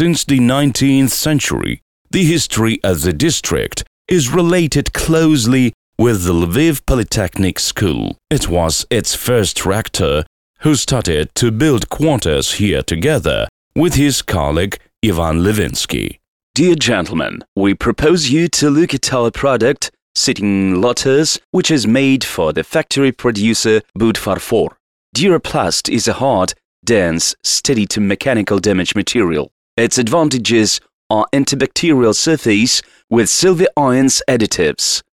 Since the 19th century, the history of the district is related closely with the Lviv Polytechnic School. It was its first rector who started to build quarters here together with his colleague Ivan Levinsky. Dear gentlemen, we propose you to look at our product, Sitting Lotus, which is made for the factory producer Budfarfor. Duraplast is a hard, dense, steady to mechanical damage material. Its advantages are antibacterial surface with silver ions additives,